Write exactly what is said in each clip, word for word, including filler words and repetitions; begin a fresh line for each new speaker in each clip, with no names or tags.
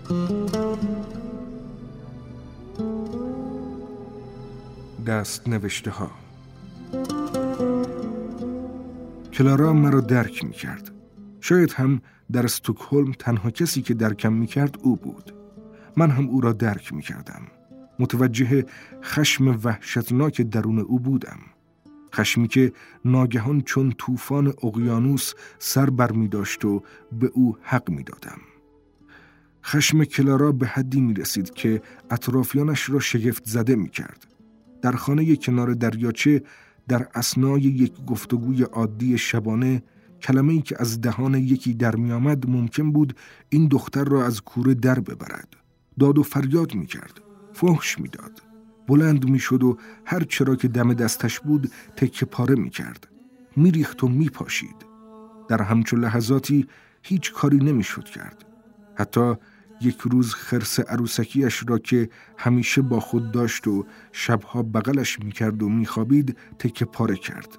دست نوشته ها. کلارا مرا درک می کرد. شاید هم در استکهلم تنها کسی که درکم می کرد او بود. من هم او را درک می کردم. متوجه خشم وحشتناک درون او بودم. خشمی که ناگهان چون طوفان اقیانوس سر بر می داشت و به او حق می دادم. خشم کلارا به حدی می رسید که اطرافیانش را شگفت زده می کرد. در خانه کنار دریاچه در اثنای یک گفتگوی عادی شبانه کلمه‌ای که از دهان یکی در می آمد ممکن بود این دختر را از کوره در ببرد. داد و فریاد می کرد. فحش می داد. بلند می شد و هر چرا که دم دستش بود تکه پاره می کرد. می ریخت و می پاشید. در همچون لحظاتی هیچ کاری نمی شد کرد. حتی یک روز خرس عروسکیش را که همیشه با خود داشت و شبها بغلش می کرد و می خوابید تکه پاره کرد.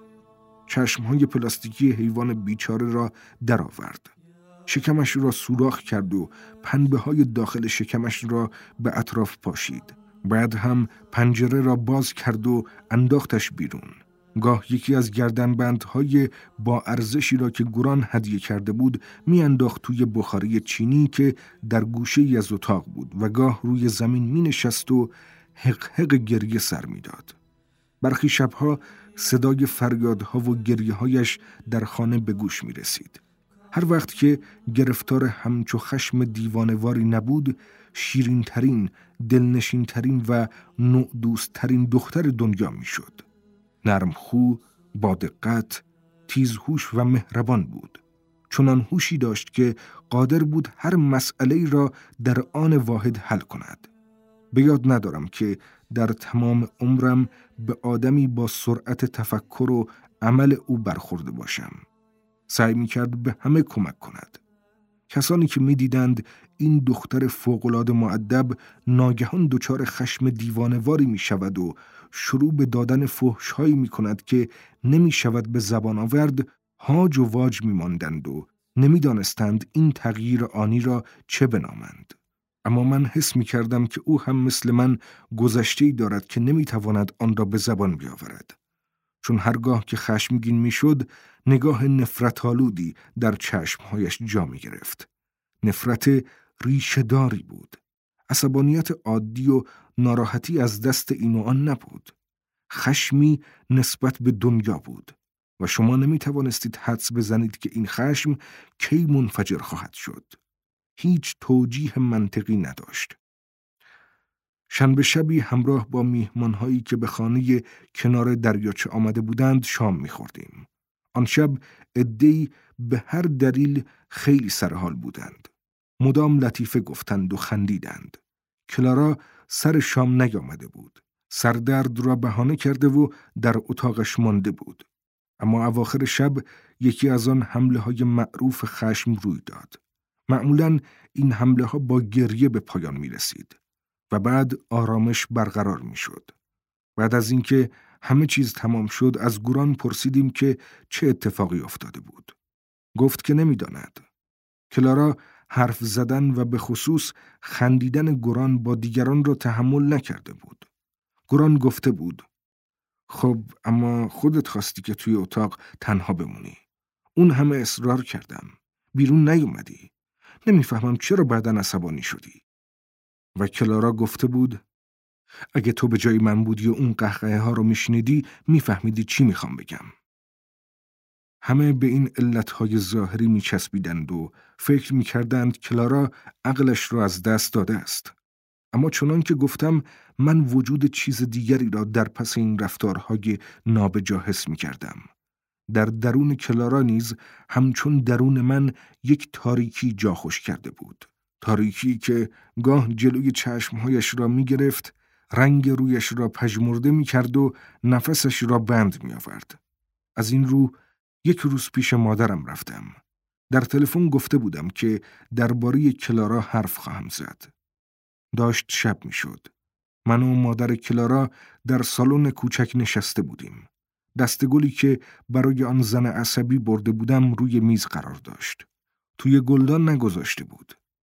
چشمهای پلاستیکی حیوان بیچاره را در آورد. شکمش را سوراخ کرد و پنبه های داخل شکمش را به اطراف پاشید. بعد هم پنجره را باز کرد و انداختش بیرون. گاه یکی از گردنبندهای با ارزشی را که گران هدیه کرده بود می انداخت توی بخاری چینی که در گوشه ای از اتاق بود و گاه روی زمین می نشست و حق حق گریه سر می داد. برخی شبها صدای فریادها و گریه هایش در خانه به گوش می رسید. هر وقت که گرفتار همچو خشم دیوانواری نبود، شیرین ترین، دلنشین ترین و نوع دوست ترین دختر دنیا می شد. نرم خو، با دقت، تیزهوش و مهربان بود. چنان هوشی داشت که قادر بود هر مسئله را در آن واحد حل کند. به یاد ندارم که در تمام عمرم به آدمی با سرعت تفکر و عمل او برخورده باشم. سعی می کرد به همه کمک کند. کسانی که می دیدند این دختر فوق‌العاده مؤدب ناگهان دچار خشم دیوانواری می شود و شروع به دادن فحش‌هایی می کند که نمی شود به زبان آورد، هاج و واج می ماندند و نمی دانستند این تغییر آنی را چه بنامند. اما من حس می کردم که او هم مثل من گذشته‌ای دارد که نمی تواند آن را به زبان بیاورد. چون هرگاه که خشمگین می شد، نگاه نفرت‌آلودی در چشمهایش جا می گرفت. نفرت ریشه‌داری بود. عصبانیت عادی و ناراحتی از دست این و آن نبود. خشمی نسبت به دنیا بود و شما نمی توانستید حدس بزنید که این خشم کی منفجر خواهد شد. هیچ توجیه منطقی نداشت. شنبه شبی همراه با میهمانهایی که به خانه کنار دریاچه آمده بودند شام می‌خوردیم. آن شب عده‌ای به هر دلیل خیلی سرحال بودند. مدام لطیفه گفتند و خندیدند. کلارا سر شام نیامده بود. سردرد را بهانه کرده و در اتاقش مانده بود. اما اواخر شب یکی از آن حمله های معروف خشم روی داد. معمولاً این حمله ها با گریه به پایان می رسید و بعد آرامش برقرار می شد. بعد از اینکه همه چیز تمام شد از گوران پرسیدیم که چه اتفاقی افتاده بود. گفت که نمی داند. کلارا حرف زدن و به خصوص خندیدن گوران با دیگران را تحمل نکرده بود. گوران گفته بود: خب اما خودت خواستی که توی اتاق تنها بمونی. اون همه اصرار کردم. بیرون نیومدی. نمیفهمم چرا بعداً عصبانی شدی. و کلارا گفته بود: اگه تو به جای من بودی و اون قهقه ها رو میشنیدی میفهمیدی چی میخوام بگم. همه به این علتهای ظاهری میچسبیدند و فکر میکردند کلارا عقلش رو از دست داده است. اما چنان که گفتم من وجود چیز دیگری را در پس این رفتارهای نابجا حس میکردم. در درون کلارا نیز همچون درون من یک تاریکی جا خوش کرده بود. تاریکی که گاه جلوی چشمهایش را می گرفت، رنگ رویش را پژمرده می کرد و نفسش را بند می آورد. از این رو یک روز پیش مادرم رفتم. در تلفن گفته بودم که درباره کلارا حرف خواهم زد. داشت شب می شد. من و مادر کلارا در سالن کوچک نشسته بودیم. دستگلی که برای آن زن عصبی برده بودم روی میز قرار داشت. توی گلدان نگذاشته بود.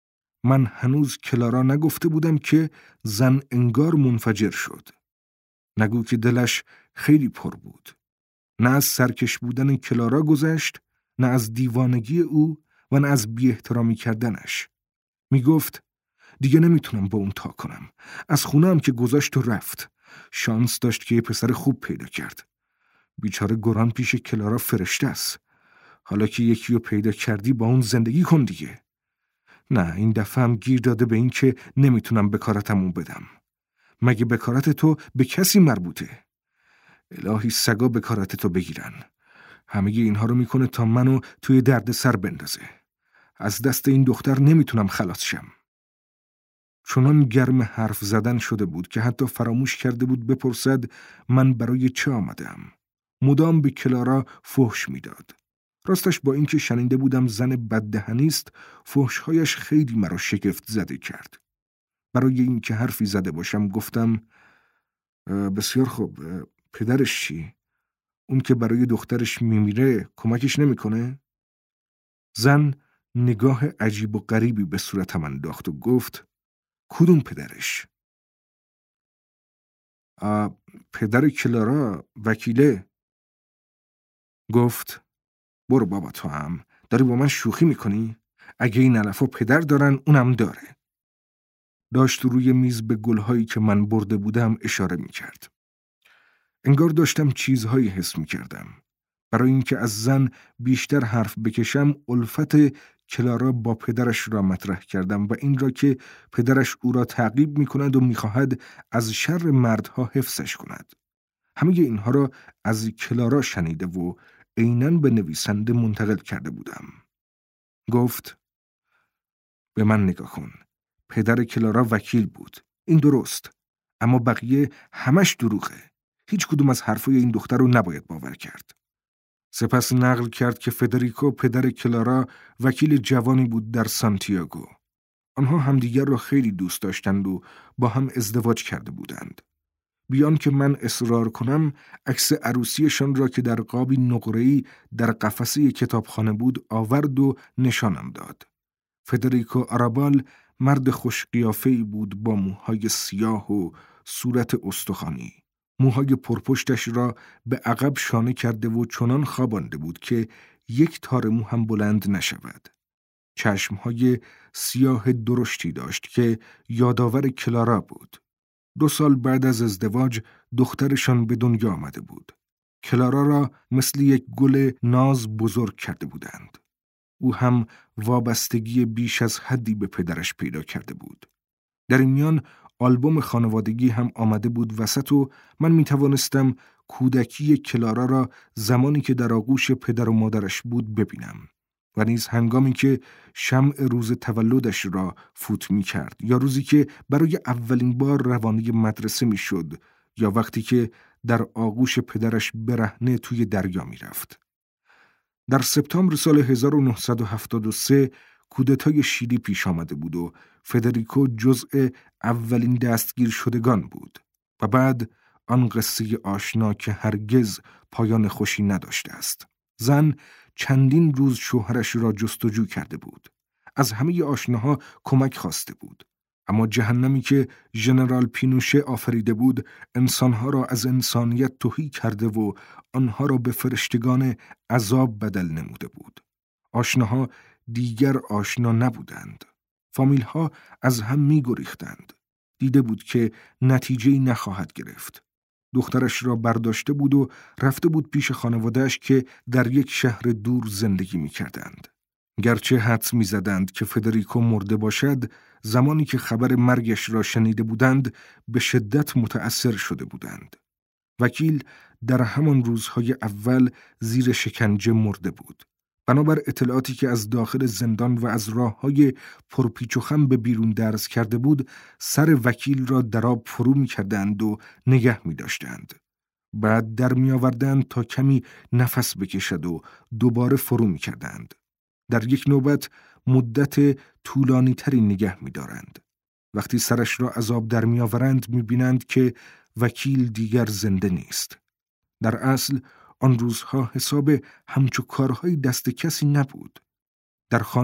من هنوز کلارا نگفته بودم که زن انگار منفجر شد. نگو که دلش خیلی پر بود. نه از سرکش بودن کلارا گذشت، نه از دیوانگی او و نه از بی احترامی کردنش. می گفت دیگه نمیتونم با اون تا کنم. از خونه هم که گذاشت و رفت. شانس داشت که یه پسر خوب پیدا کرد. بیچاره گران پیش کلارا فرشته است. حالا که یکی رو پیدا کردی با اون زندگی کن دیگه. نه، این دفعه هم گیر داده به این که نمیتونم بکارتمون بدم. مگه بکارت تو به کسی مربوطه؟ الهی سگا بکارت تو بگیرن. همه اینها رو میکنه تا منو توی درد سر بندازه. از دست این دختر نمیتونم خلاص شم. چنان گرم حرف زدن شده بود که حتی فراموش کرده بود بپرسد من برای چه آمدم. مدام به کلارا فحش میداد. راستش با اینکه شنیده بودم زن بددهنی است، فحش‌هایش خیلی مرا شگفت زده کرد. برای اینکه حرفی زده باشم گفتم بسیار خوب، پدرش چی؟ اون که برای دخترش میمیره کمکش نمیکنه؟ زن نگاه عجیب و غریبی به صورتم انداخت و گفت کدوم پدرش؟ آ، پدر کلارا، وکیله. گفت برو بابا، تو هم داری با من شوخی میکنی؟ اگه این علفا پدر دارن اونم داره. داشت روی میز به گلهایی که من برده بودم اشاره میکرد. انگار داشتم چیزهایی حس میکردم. برای اینکه از زن بیشتر حرف بکشم الفت کلارا با پدرش را مطرح کردم و این را که پدرش او را تعقیب میکند و میخواهد از شر مردها حفظش کند. همه اینها را از کلارا شنیده و عیناً به نویسنده منتقل کرده بودم. گفت به من نگاه کن. پدر کلارا وکیل بود. این درست. اما بقیه همش دروغه. هیچ کدوم از حرفای این دختر رو نباید باور کرد. سپس نقل کرد که فدریکو پدر کلارا وکیل جوانی بود در سانتیاگو. آنها همدیگر را خیلی دوست داشتند و با هم ازدواج کرده بودند. بیان که من اصرار کنم، عکس عروسیشان را که در قابی نقره‌ای در قفسه کتابخانه بود آورد و نشانم داد. فدریکو آرابال مرد خوش قیافه‌ای بود با موهای سیاه و صورت استخوانی. موهای پرپشتش را به عقب شانه کرده و چنان خوابانده بود که یک تار مو هم بلند نشود. چشمهای سیاه درشتی داشت که یادآور کلارا بود. دو سال بعد از ازدواج دخترشان به دنیا آمده بود. کلارا را مثل یک گل ناز بزرگ کرده بودند. او هم وابستگی بیش از حدی به پدرش پیدا کرده بود. در این میان آلبوم خانوادگی هم آمده بود وسط و من می توانستم کودکی کلارا را زمانی که در آغوش پدر و مادرش بود ببینم و نیز هنگامی که شمع روز تولدش را فوت می کرد یا روزی که برای اولین بار روانه مدرسه می شد یا وقتی که در آغوش پدرش برهنه توی دریا می رفت. در سپتامبر سال هزار و نهصد و هفتاد و سه کودتای شیلی پیش آمده بود و فدریکو جزء اولین دستگیر شدگان بود و بعد آن قصه آشنا که هرگز پایان خوشی نداشته است. زن چندین روز شوهرش را جستجو کرده بود. از همه آشناها کمک خواسته بود. اما جهنمی که ژنرال پینوشه آفریده بود انسانها را از انسانیت تهی کرده و آنها را به فرشتگان عذاب بدل نموده بود. آشناها دیگر آشنا نبودند. فامیلها از هم می گریختند. دیده بود که نتیجه‌ای نخواهد گرفت. دخترش را برداشته بود و رفته بود پیش خانواده‌اش که در یک شهر دور زندگی می کردند. گرچه حدس می زدند که فدریکو مرده باشد، زمانی که خبر مرگش را شنیده بودند به شدت متأثر شده بودند. وکیل در همان روزهای اول زیر شکنجه مرده بود. بنابر اطلاعاتی که از داخل زندان و از راههای پرپیچ و خم به بیرون درز کرده بود، سر وکیل را در آب فرو می کردند و نگه می داشتند. بعد در می آوردند تا کمی نفس بکشد و دوباره فرو می کردند. در یک نوبت مدت طولانی تری نگه می دارند. وقتی سرش را از آب در می آورند می بینند که وکیل دیگر زنده نیست. در اصل آن روزها حساب همچو کارهای دست کسی نبود. در خانه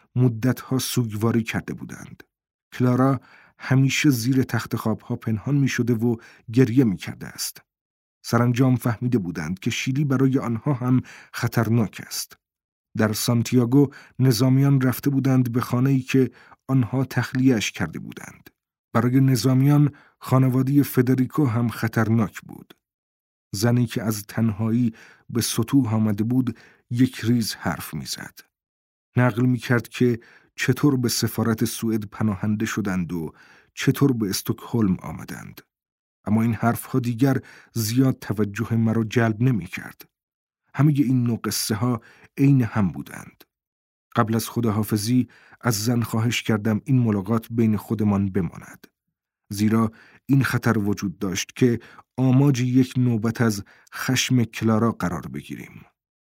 مدتها سوگواری کرده بودند. کلارا همیشه زیر تخت خوابها پنهان می شده و گریه می کرده است. سرانجام فهمیده بودند که شیلی برای آنها هم خطرناک است. در سانتیاگو نظامیان رفته بودند به خانه‌ای که آنها تخلیه‌اش کرده بودند. برای نظامیان خانواده فدریکو هم خطرناک بود. زنی که از تنهایی به سطوح آمده بود یک ریز حرف می‌زد. نقل می‌کرد که چطور به سفارت سوئد پناهنده شدند و چطور به استکهلم آمدند. اما این حرف‌ها دیگر زیاد توجه مرا جلب نمی‌کرد. همه این نوع قصه ها عین هم بودند. قبل از خداحافظی از زن خواهش کردم این ملاقات بین خودمان بماند. زیرا این خطر وجود داشت که آماج یک نوبت از خشم کلارا قرار بگیریم.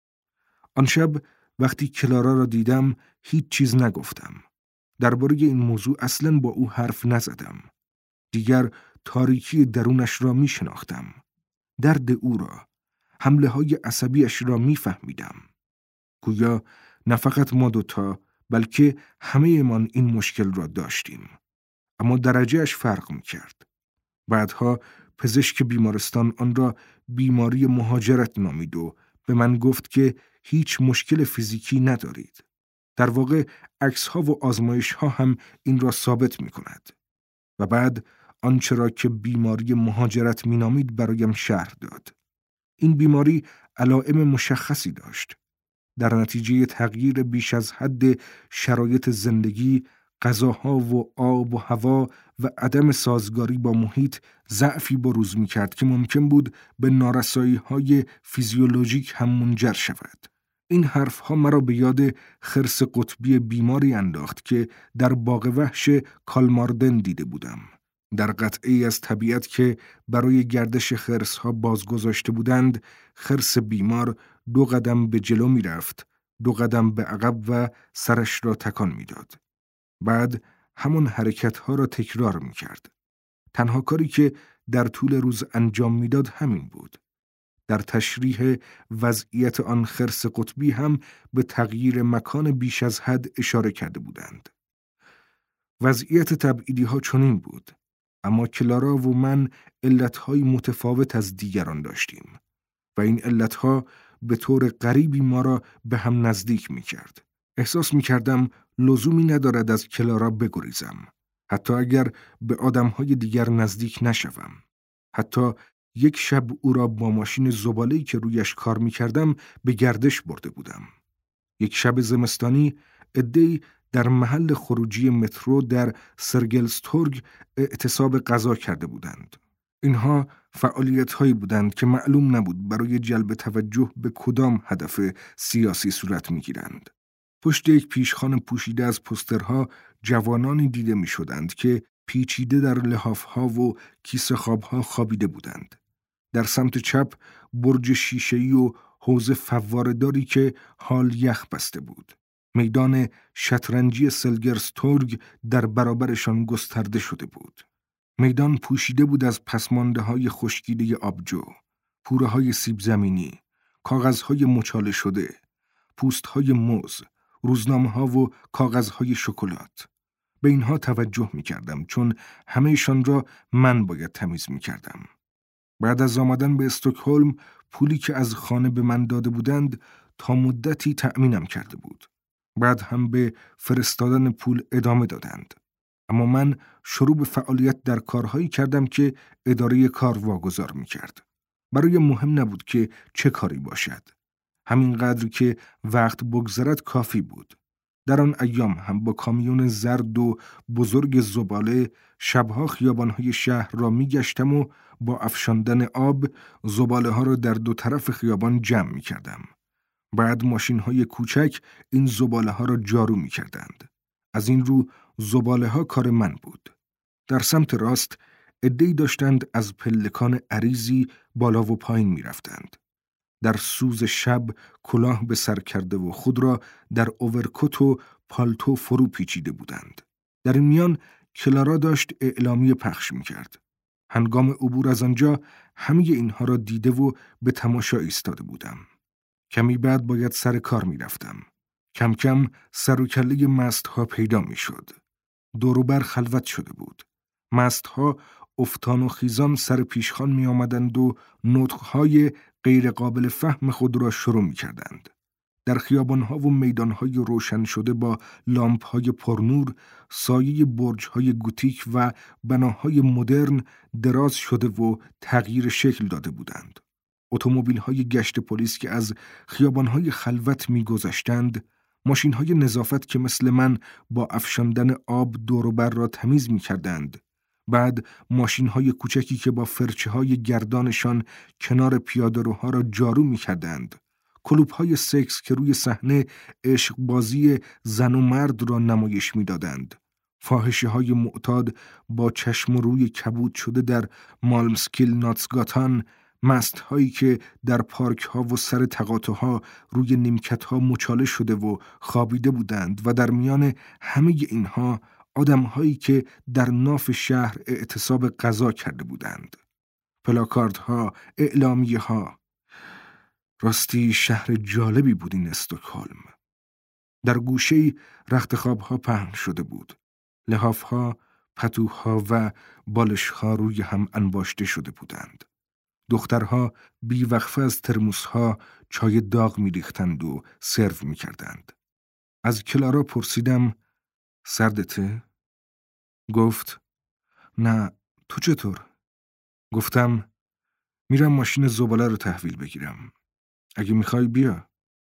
آن شب وقتی کلارا را دیدم هیچ چیز نگفتم. درباره این موضوع اصلاً با او حرف نزدم. دیگر تاریکی درونش را می شناختم. درد او را، حمله های عصبیش را می فهمیدم. گویا نه فقط ما دوتا بلکه همه من این مشکل را داشتیم. اما درجهش فرق می کرد. بعدها پزشک بیمارستان آن را بیماری مهاجرت نامید و به من گفت که هیچ مشکل فیزیکی ندارید. در واقع عکس ها و آزمایش ها هم این را ثابت می کند. و بعد آنچه را که بیماری مهاجرت می نامید برایم شرح داد. این بیماری علائم مشخصی داشت. در نتیجه تغییر بیش از حد شرایط زندگی، غذاها و آب و هوا و عدم سازگاری با محیط ضعفی بروز می کرد که ممکن بود به نارسایی‌های فیزیولوژیک هم منجر شود. این حرفها مرا به یاد خرس قطبی بیماری انداخت که در باغ وحش کالماردن دیده بودم. در قطعه‌ای از طبیعت که برای گردش خرس‌ها بازگذاشته بودند، خرس بیمار دو قدم به جلو می رفت، دو قدم به عقب و سرش را تکان می داد. بعد همون حرکت‌ها را تکرار می کرد. تنها کاری که در طول روز انجام می داد همین بود. در تشریح وضعیت آن خرس قطبی هم به تغییر مکان بیش از حد اشاره کرده بودند. وضعیت تبعیدی ها چنین بود. اما کلارا و من علتهای متفاوت از دیگران داشتیم و این علتها به طور غریبی ما را به هم نزدیک می کرد. احساس می کردم لزومی ندارد از کلارا بگریزم. حتی اگر به آدمهای دیگر نزدیک نشوم. حتی یک شب او را با ماشین زباله‌ای که رویش کار می کردم به گردش برده بودم. یک شب زمستانی عده‌ای در محل خروجی مترو در سرگلستورگ اعتصاب غذا کرده بودند. اینها فعالیت‌هایی بودند که معلوم نبود برای جلب توجه به کدام هدف سیاسی صورت می‌گیرند. پشت یک پیشخوان پوشیده از پوسترها جوانانی دیده می‌شدند که پیچیده در لحاف‌ها و کیسه خواب‌ها خوابیده بودند. در سمت چپ برج شیشه‌ای و حوض فواره‌داری که حال یخ بسته بود. میدان شطرنجی سلگرستورگ در برابرشان گسترده شده بود. میدان پوشیده بود از پسمانده‌های خشکیده آبجو، پوره‌های سیب زمینی، کاغذهای مچاله شده، پوست‌های موز، روزنامه‌ها و کاغذهای شکلات. به اینها توجه می‌کردم چون همه‌شان را من باید تمیز می‌کردم. بعد از آمدن به استکهلم پولی که از خانه به من داده بودند تا مدتی تأمینم کرده بود. بعد هم به فرستادن پول ادامه دادند. اما من شروع به فعالیت در کارهایی کردم که اداره کار واگذار می کرد. برای مهم نبود که چه کاری باشد. همینقدر که وقت بگذرد کافی بود. در آن ایام هم با کامیون زرد و بزرگ زباله شبها خیابانهای شهر را می گشتم و با افشاندن آب زباله ها را در دو طرف خیابان جمع می کردم. بعد ماشین های کوچک این زباله ها را جارو می کردند. از این رو زباله ها کار من بود. در سمت راست عده‌ای داشتند از پلکان عریضی بالا و پایین می رفتند. در سوز شب کلاه به سر کرده و خود را در اوورکوت و پالتو فرو پیچیده بودند. در این میان کلارا داشت اعلامیه پخش می کرد. هنگام عبور از آنجا همه اینها را دیده و به تماشا ایستاده بودم. کمی بعد باید سر کار می رفتم. کم کم سر و کله مستها پیدا می شد. دوروبر خلوت شده بود. مستها افتان و خیزان سر پیشخان می آمدند و نطقهای غیر قابل فهم خود را شروع می کردند. در خیابانها و میدانهای روشن شده با لامپهای پرنور، سایه برجهای گوتیک و بناهای مدرن دراز شده و تغییر شکل داده بودند. اتومبیل‌های گشت پلیس که از خیابانهای خلوت می‌گذشتند، ماشین‌های نظافت که مثل من با افشاندن آب دور و بر را تمیز می‌کردند، بعد ماشین‌های کوچکی که با فرچه‌های گردانشان کنار پیاده‌روها را جارو می‌کردند، کلوب‌های سکس که روی صحنه عشق بازی زن و مرد را نمایش می‌دادند، فاحشه‌های معتاد با چشم و روی کبود شده در مالمسکیل ناتسگاتان، مست هایی که در پارک ها و سر تقاطع ها روی نیمکت ها مچاله شده و خوابیده بودند و در میان همه اینها آدم هایی که در ناف شهر اعتصاب غذا کرده بودند. پلاکاردها، اعلامیه ها. راستی شهر جالبی بود این استکهلم. در گوشه‌ای رخت خوابها پهن شده بود. لحافها، پتوها و بالشها روی هم انباشته شده بودند. دخترها بیوقفه از ترموسها چای داغ می ریختند و سرو می کردند. از کلارا پرسیدم سردته؟ گفت نه، تو چطور؟ گفتم میرم ماشین زباله رو تحویل بگیرم. اگه میخوای بیا.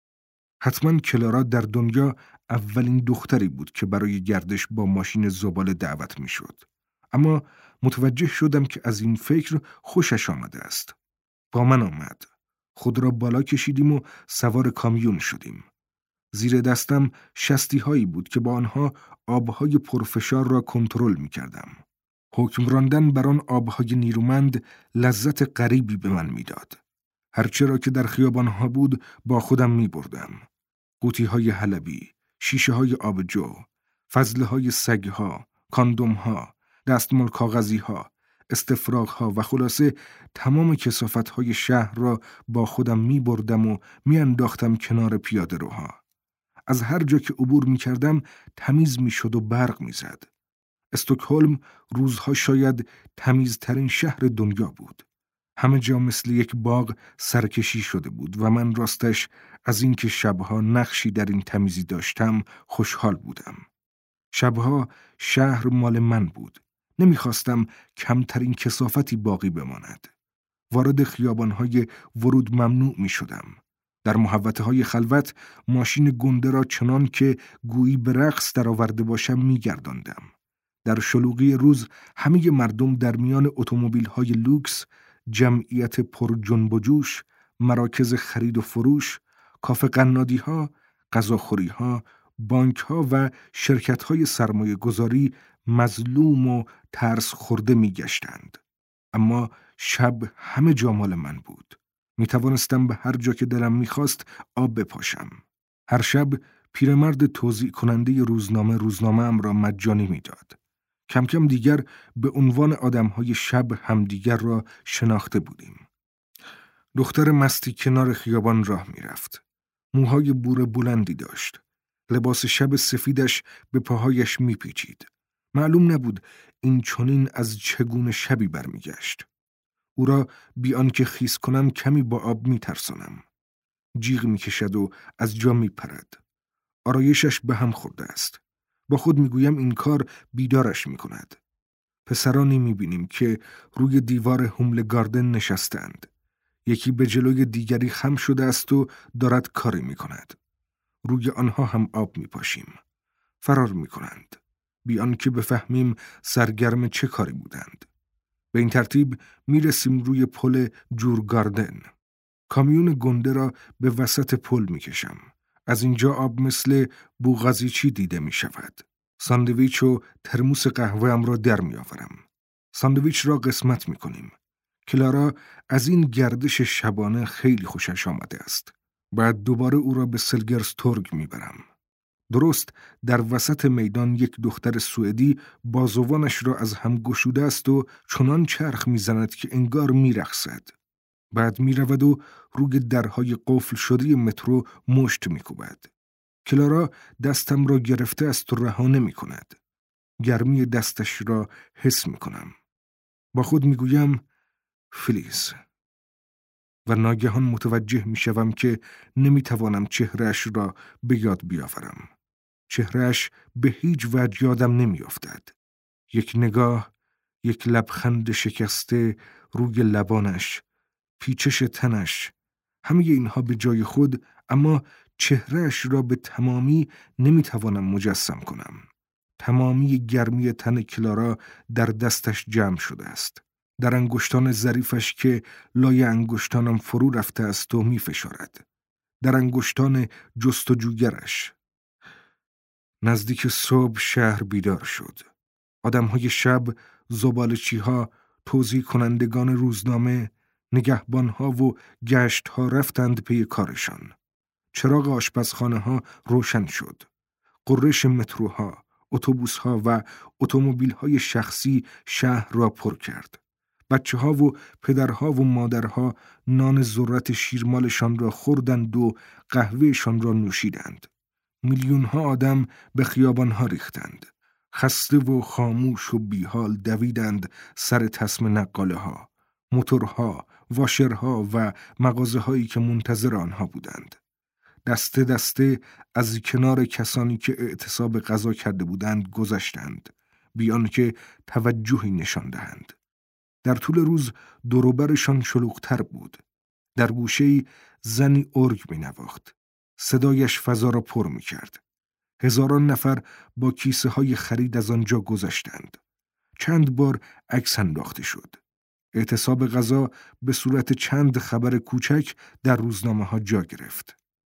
حتما کلارا در دنیا اولین دختری بود که برای گردش با ماشین زباله دعوت میشد. اما متوجه شدم که از این فکر خوشش آمده است. با من آمد. خود را بالا کشیدیم و سوار کامیون شدیم. زیر دستم شستی هایی بود که با آنها آبهای پرفشار را کنترل می کردم. حکم راندن بر آن آبهای نیرومند لذت غریبی به من می داد. هرچه را که در خیابانها بود با خودم می بردم. قوطی های حلبی، شیشه های آبجو، فضله های سگ ها، کاندوم ها، دستمال کاغذی ها، استفراغ ها و خلاصه تمام کثافت های شهر را با خودم می بردم و می انداختم کنار پیاده روها. از هر جا که عبور می کردم تمیز می شد و برق می زد. استکهلم روزها شاید تمیزترین شهر دنیا بود. همه جا مثل یک باغ سرکشی شده بود و من راستش از اینکه شبها نقشی در این تمیزی داشتم خوشحال بودم. شبها شهر مال من بود. نمیخواستم کمترین کثافتی باقی بماند. وارد خیابانهای ورود ممنوع می شدم. در محوطه های خلوت ماشین گنده را چنان که گویی به رقص در آورده باشم می گرداندم. در شلوغی روز همه مردم در میان اتومبیل های لوکس، جمعیت پر جنب و جوش، مراکز خرید و فروش، کافه قنادی ها، غذاخوری ها، بانک ها و شرکت های سرمایه گذاری مظلوم و ترس خورده می گشتند. اما شب همه جا مال من بود. می توانستم به هر جا که دلم می خواست آب بپاشم. هر شب پیرمرد توزیع کننده روزنامه روزنامه ام را مجانی می داد. کم کم دیگر به عنوان آدمهای شب همدیگر را شناخته بودیم. دختر مستی کنار خیابان راه می رفت. موهای بور بلندی داشت. لباس شب سفیدش به پاهایش می پیچید. معلوم نبود این چنین از چگونه شبی برمیگشت. او را بی آنکه خیس کنم کمی با آب می ترسانم. جیغ می کشد و از جا می پرد. آرایشش به هم خورده است. با خود می گویم این کار بیدارش می کند. پسرانی می بینیم که روی دیوار هومل گاردن نشستند. یکی به جلوی دیگری خم شده است و دارد کاری می کند. روی آنها هم آب می پاشیم. فرار می کنند. بی آنکه بفهمیم سرگرم چه کاری بودند. به این ترتیب می رسیم روی پل جورگاردن. کامیون گنده را به وسط پل می کشم. از اینجا آب مثل بوغزیچی دیده می شود. ساندویچ و ترموس قهوه ام را در می آورم. ساندویچ را قسمت می کنیم. کلارا از این گردش شبانه خیلی خوشش آمده است. بعد دوباره او را به سلگرستورگ می برم. درست در وسط میدان یک دختر سوئدی بازوانش را از هم گشوده است و چنان چرخ می زند که انگار می رقصد. بعد می رود و روی درهای قفل شده مترو مشت می کوبد. کلارا دستم را گرفته است و رها نمی کند. گرمی دستش را حس می کنم. با خود می گویم فلیز. و ناگهان متوجه می شوم که نمی توانم چهرهش را به یاد بیاورم. چهرهش به هیچ وجه یادم نمی افتد. یک نگاه، یک لبخند شکسته روی لبانش، پیچش تنش، همه اینها به جای خود، اما چهرهش را به تمامی نمی توانم مجسم کنم. تمامی گرمی تن کلارا در دستش جمع شده است. در انگشتان ظریفش که لای انگشتانم فرو رفته است و می فشارد. در انگشتان جستجوگرش. نزدیک صبح شهر بیدار شد. آدمهای شب، زبالچی‌ها، توزیع کنندگان روزنامه، نگهبان‌ها و گشت‌ها رفتند پی کارشان. چراغ آشپزخانه‌ها روشن شد. قررش متروها، اتوبوس‌ها و اتومبیل‌های شخصی شهر را پر کرد. بچه‌ها و پدرها و مادرها نان ذرت شیرمالشان را خوردند و قهوهشان را نوشیدند. میلیون‌ها آدم به خیابان‌ها ریختند. خسته و خاموش و بیحال دویدند سر تسمه نقاله‌ها، موتورها، واشرها و مغازه‌هایی که منتظر آنها بودند. دسته دسته از کنار کسانی که اعتصاب غذا کرده بودند گذشتند، بی آنکه توجهی نشان دهند. در طول روز دور و برشان شلوغ‌تر بود. در گوشه‌ای زنی ارگ می‌نواخت. صدایش فضا را پر می‌کرد. هزاران نفر با کیسه های خرید از آنجا گذشتند. چند بار عکس انداخته شد. اعتصاب غذا به صورت چند خبر کوچک در روزنامه ها جا گرفت.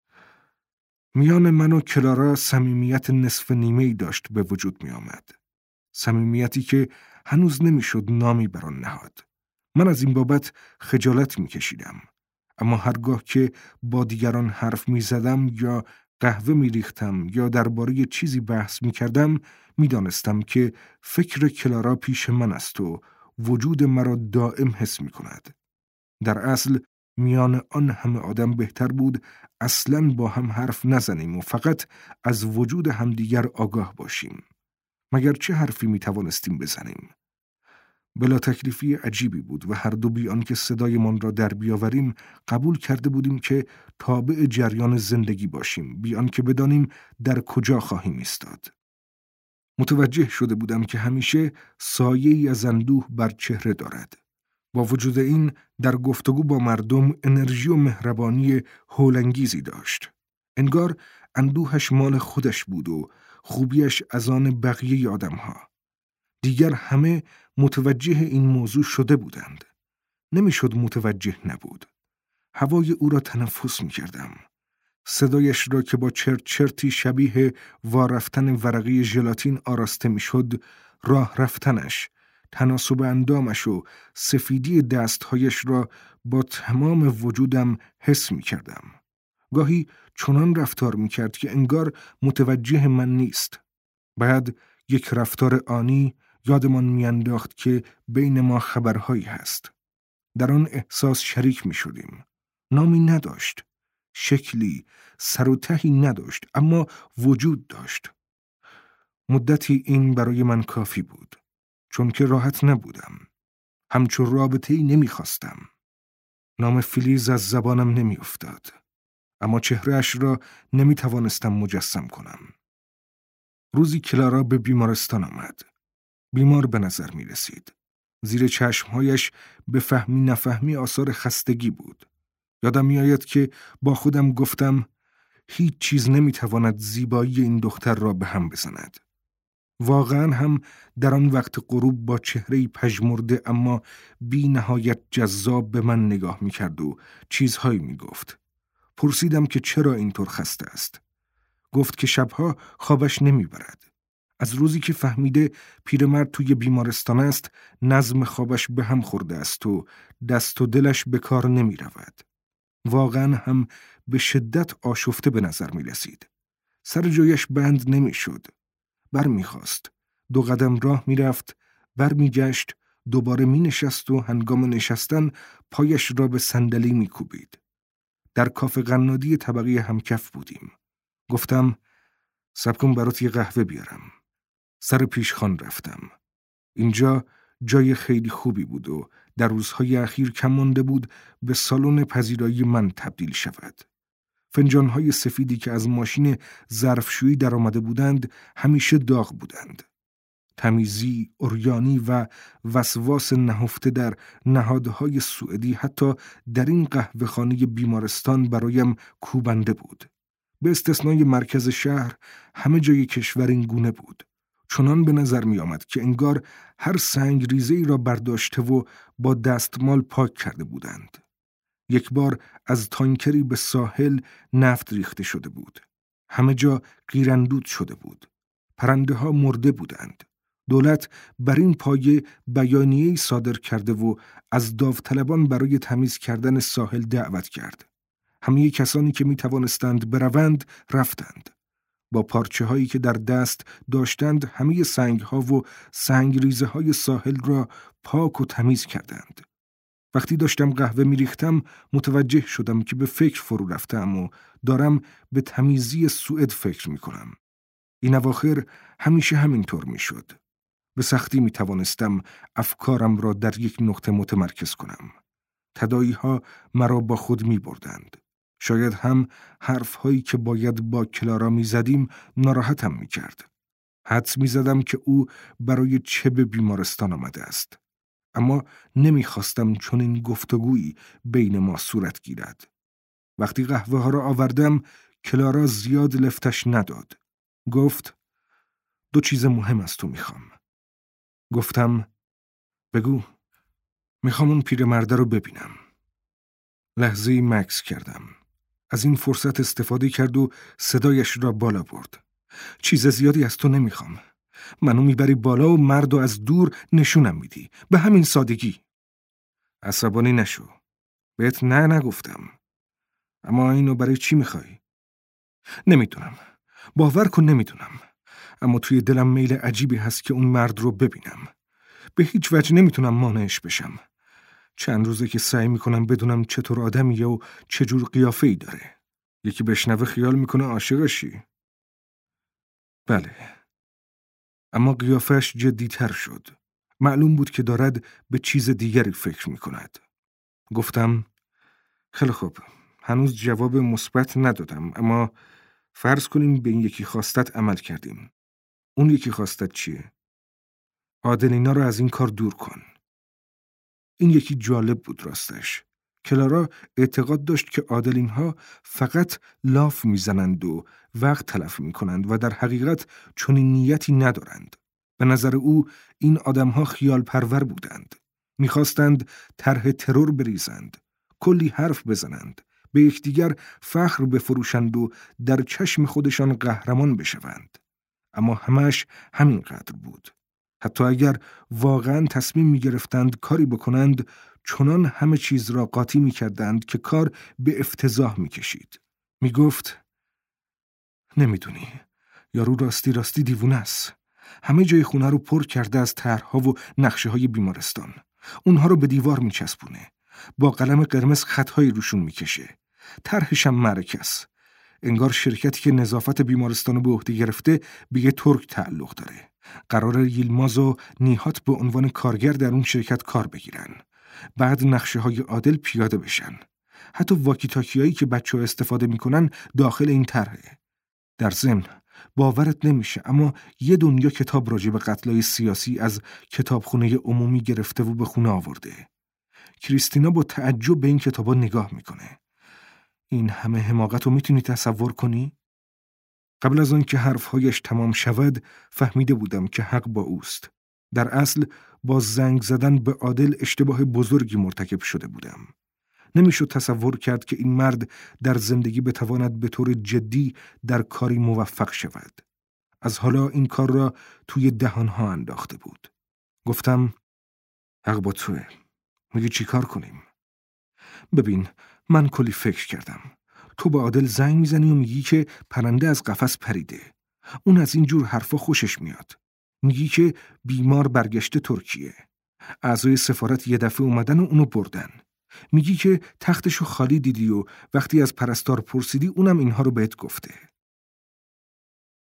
میان من و کلارا صمیمیت نصف نیمه‌ای داشت به وجود می آمد. صمیمیتی که هنوز نمیشد نامی بر آن نهاد. من از این بابت خجالت می کشیدم. اما هرگاه که با دیگران حرف می زدم یا قهوه می ریختم یا درباره چیزی بحث می کردم، می دانستم که فکر کلارا پیش من است و وجود مرا دائم حس می کند. در اصل میان آن همه آدم بهتر بود اصلاً با هم حرف نزنیم و فقط از وجود همدیگر آگاه باشیم. مگر چه حرفی می توانستیم بزنیم؟ بلا تکلیفی عجیبی بود و هر دو بی آنکه صدایمان را در بیاوریم قبول کرده بودیم که تابع جریان زندگی باشیم، بی آنکه بدانیم در کجا خواهیم ایستاد. متوجه شده بودم که همیشه سایه‌ای از اندوه بر چهره دارد. با وجود این در گفتگو با مردم انرژی و مهربانی هولانگیزی داشت. انگار اندوهش مال خودش بود و خوبیش از آن بقیه آدم‌ها. دیگر همه متوجه این موضوع شده بودند. نمیشد متوجه نبود. هوای او را تنفس می کردم. صدایش را که با چرت چرتی شبیه وارفتن ورقه ژلاتین آراسته می شد، راه رفتنش، تناسب اندامش و سفیدی دستهایش را با تمام وجودم حس می کردم. گاهی چنان رفتار می کرد که انگار متوجه من نیست. بعد یک رفتار آنی یادمان میانداخت که بین ما خبرهایی هست. در آن احساس شریک می شدیم. نامی نداشت. شکلی، سر و تهی نداشت، اما وجود داشت. مدتی این برای من کافی بود. چون که راحت نبودم. همچون رابطه‌ای نمی خواستم. نام فلیز از زبانم نمی افتاد. اما چهرهش را نمی توانستم مجسم کنم. روزی کلارا به بیمارستان آمد. بیمار به نظر می رسید. زیر چشمهایش به فهمی نفهمی آثار خستگی بود. یادم می آید که با خودم گفتم هیچ چیز نمی تواند زیبایی این دختر را به هم بزند. واقعا هم در آن وقت غروب با چهره‌ای پژمرده اما بی نهایت جذاب به من نگاه می کرد و چیزهایی می گفت. پرسیدم که چرا اینطور خسته است. گفت که شبها خوابش نمی برد. از روزی که فهمیده پیرمرد توی بیمارستان است، نظم خوابش به هم خورده است و دست و دلش به کار نمی رود. واقعا هم به شدت آشفته به نظر می رسید. سر جایش بند نمی شد. بر می خواست. دو قدم راه می رفت، بر می گشت، دوباره می نشست و هنگام نشستن پایش را به صندلی می کوبید. در کافه قنادی طبقه همکف بودیم. گفتم صبر کن برات یه قهوه بیارم. سر پیشخوان رفتم. اینجا جای خیلی خوبی بود و در روزهای اخیر کم مانده بود به سالن پذیرایی من تبدیل شود. فنجانهای سفیدی که از ماشین ظرفشویی در آمده بودند همیشه داغ بودند. تمیزی، عریانی و وسواس نهفته در نهادهای سوئدی حتی در این قهوه‌خانه بیمارستان برایم کوبنده بود. به استثنای مرکز شهر همه جای کشور این گونه بود. چنان به نظر می آمد که انگار هر سنگ ریزه‌ای را برداشته و با دستمال پاک کرده بودند. یک بار از تانکری به ساحل نفت ریخته شده بود. همه جا قیراندود شده بود. پرنده ها مرده بودند. دولت بر این پایه بیانیه‌ای صادر کرده و از داوطلبان برای تمیز کردن ساحل دعوت کرد. همه کسانی که می توانستند بروند رفتند. با پارچه هایی که در دست داشتند همه سنگ ها و سنگ ریزه های ساحل را پاک و تمیز کردند. وقتی داشتم قهوه می ریختم متوجه شدم که به فکر فرو رفتم و دارم به تمیزی سوئد فکر می کنم. این اواخر همیشه همین طور می شد. به سختی می توانستم افکارم را در یک نقطه متمرکز کنم. تداعی ها مرا با خود می بردند. شاید هم حرف هایی که باید با کلارا می زدیم ناراحتم می کرد. حدس می زدم که او برای چه به بیمارستان آمده است. اما نمی خواستم چون این گفتگویی بین ما صورت گیرد. وقتی قهوه ها را آوردم کلارا زیاد لفتش نداد. گفت دو چیز مهم از تو می خوام. گفتم بگو. میخوام اون پیرمرده رو ببینم. لحظه‌ای مکث کردم. از این فرصت استفاده کرد و صدایش را بالا برد. چیز زیادی از تو نمیخوام. منو میبری بالا و مردو از دور نشونم میدی. به همین سادگی. عصبانی نشو. بهت نه نگفتم. اما اینو برای چی میخوای؟ نمیدونم. باور کن نمیدونم. اما توی دلم میل عجیبی هست که اون مرد رو ببینم. به هیچ وجه نمیتونم مانعش بشم. چند روزه که سعی میکنم بدونم چطور آدمیه و چجور قیافه‌ای داره. یکی بشنوه خیال میکنه عاشقشی. بله. اما قیافه‌اش جدی‌تر شد. معلوم بود که دارد به چیز دیگری فکر میکند. گفتم خیلی خوب. هنوز جواب مثبت ندادم اما فرض کنیم به این یکی خواستت عمل کردیم. اون یکی خواستت چیه؟ آدلینا رو از این کار دور کن. این یکی جالب بود راستش. کلارا اعتقاد داشت که آدلین‌ها فقط لاف میزنند و وقت تلف میکنند و در حقیقت چنین نیتی ندارند. به نظر او این آدم‌ها خیال پرور بودند. میخواستند طرح ترور بریزند، کلی حرف بزنند، به یکدیگر فخر بفروشند و در چشم خودشان قهرمان بشوند. اما همش همینقدر بود. حتی اگر واقعاً تصمیم می گرفتند کاری بکنند، چنان همه چیز را قاطی می کردند که کار به افتضاح می کشید. می گفت نمیدونی، یارو راستی راستی دیوونه است. همه جای خونه رو پر کرده از طرح‌ها و نقشه های بیمارستان. اونها رو به دیوار می چسبونه. با قلم قرمز خطهایی روشون می کشه. طرحش هم معرکه است. انگار شرکتی که نظافت بیمارستان رو به عهده گرفته به یه ترک تعلق داره. قرار یلماز و نیهات به عنوان کارگر در اون شرکت کار بگیرن. بعد نقشه های عادل پیاده بشن. حتی واکی تاکیایی که بچه ها استفاده میکنن داخل این طرحه. در ضمن باورت نمیشه اما یه دنیا کتاب راجع به قتلای سیاسی از کتابخونه عمومی گرفته و به خونه آورده. کریستینا با تعجب به این کتابا نگاه میکنه. این همه حماقت رو میتونی تصور کنی؟ قبل از آن که حرفهایش تمام شود فهمیده بودم که حق با اوست. در اصل با زنگ زدن به عادل اشتباه بزرگی مرتکب شده بودم. نمیشد تصور کرد که این مرد در زندگی بتواند به طور جدی در کاری موفق شود. از حالا این کار را توی دهانها انداخته بود. گفتم حق با توه. میگی چی کار کنیم؟ ببین من کلی فکر کردم. تو با عادل زنگ میزنی و میگی که پرنده از قفس پریده. اون از این جور حرفا خوشش میاد. میگی که بیمار برگشته ترکیه. اعضای سفارت یه دفعه اومدن و اونو بردن. میگی که تختشو خالی دیدی و وقتی از پرستار پرسیدی اونم اینها رو بهت گفته.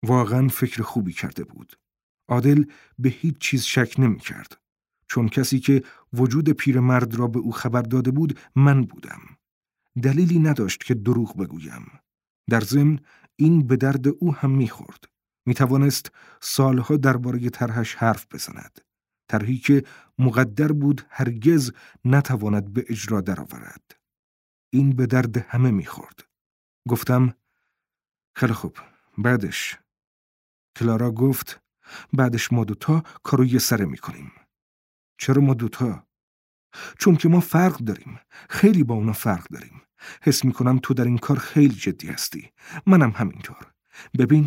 واقعا فکر خوبی کرده بود. عادل به هیچ چیز شک نمی کرد. چون کسی که وجود پیرمرد را به او خبر داده بود من بودم. دلیلی نداشت که دروغ بگویم. در ضمن این به درد او هم می خورد. می توانست سالها درباره طرحش حرف بزند. طرحی که مقدر بود هرگز نتواند به اجرا درآورد. این به درد همه می خورد. گفتم خیلی خوب، بعدش؟ کلارا گفت بعدش ما دوتا کارو یه سره می کنیم. چرا ما دوتا؟ چون که ما فرق داریم. خیلی با اونا فرق داریم. حس می کنم تو در این کار خیلی جدی هستی. منم همینطور. ببین.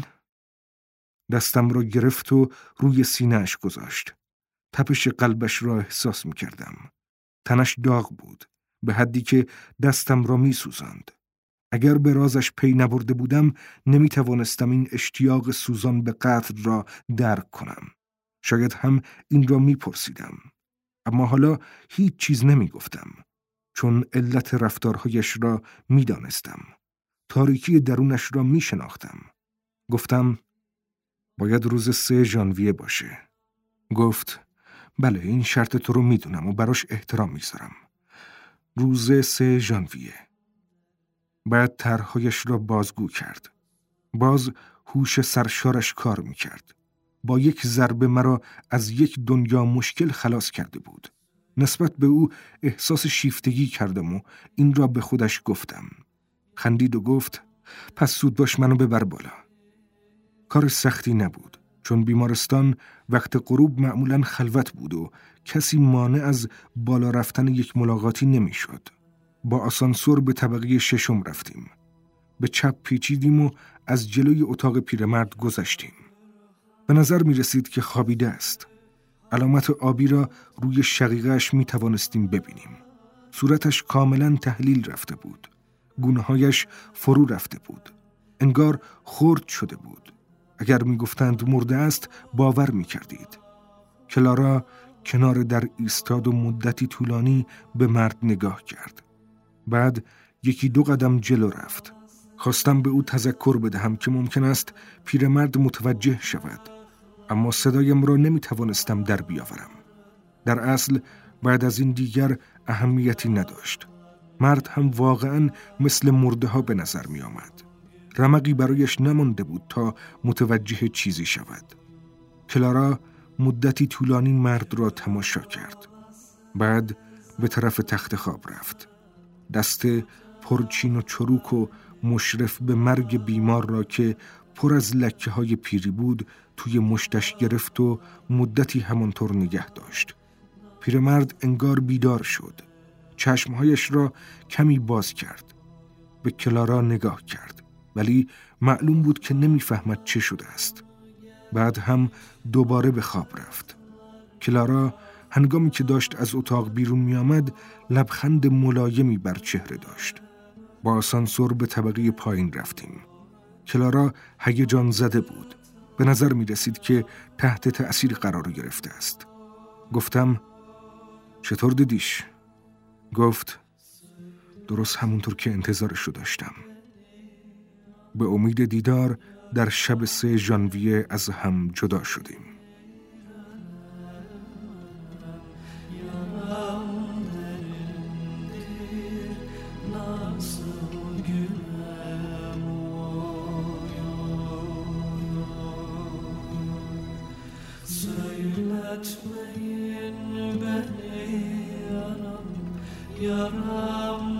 دستم رو گرفت و روی سینه‌اش گذاشت. تپش قلبش را احساس می کردم. تنش داغ بود. به حدی که دستم را می سوزند. اگر به رازش پی نبرده بودم نمی توانستم این اشتیاق سوزان به قتل را درک کنم. شاید هم این را می پرسیدم. اما حالا هیچ چیز نمی گفتم. چون علت رفتارهایش را می دانستم. تاریکی درونش را می شناختم. گفتم باید روز سه ژانویه باشه. گفت بله این شرط تو رو می دونم و براش احترام می ذارم. روز سه ژانویه. بعد طرحهایش را بازگو کرد. باز هوش سرشارش کار می کرد. با یک ضربه مرا از یک دنیا مشکل خلاص کرده بود. نسبت به او احساس شیفتگی کردم و این را به خودش گفتم. خندید و گفت پس زود باش منو ببر بالا. کار سختی نبود. چون بیمارستان وقت غروب معمولاً خلوت بود و کسی مانع از بالا رفتن یک ملاقاتی نمی شد. با آسانسور به طبقه ششم رفتیم. به چپ پیچیدیم و از جلوی اتاق پیرمرد گذشتیم. به نظر می رسید که خوابیده است. علامت آبی را روی شقیقه‌اش می توانستیم ببینیم. صورتش کاملا تحلیل رفته بود. گونه‌هایش فرو رفته بود. انگار خرد شده بود. اگر می گفتند مرده است باور می کردید. کلارا کنار در ایستاد و مدتی طولانی به مرد نگاه کرد. بعد یکی دو قدم جلو رفت. خواستم به او تذکر بدهم که ممکن است پیرمرد متوجه شود. اما صدایم را نمی توانستم در بیاورم. در اصل بعد از این دیگر اهمیتی نداشت. مرد هم واقعاً مثل مرده ها به نظر می آمد. رمقی برایش نمانده بود تا متوجه چیزی شود. کلارا مدتی طولانی مرد را تماشا کرد. بعد به طرف تخت خواب رفت. دست پرچین و چروک و مشرف به مرگ بیمار را که پر از لکه های پیری بود توی مشتش گرفت و مدتی همانطور نگه داشت. پیرمرد انگار بیدار شد. چشمهایش را کمی باز کرد. به کلارا نگاه کرد. ولی معلوم بود که نمیفهمد چه شده است. بعد هم دوباره به خواب رفت. کلارا هنگامی که داشت از اتاق بیرون می آمد لبخند ملایمی بر چهره داشت. با آسانسور به طبقه پایین رفتیم. کلارا هیجان زده بود. به نظر می رسید که تحت تأثیر قرار گرفته است. گفتم چطور دیدیش؟ گفت درست همونطور که انتظارشو داشتم. به امید دیدار در شب سه ژانویه از هم جدا شدیم.
Söyletmeyin beni yaram, yaram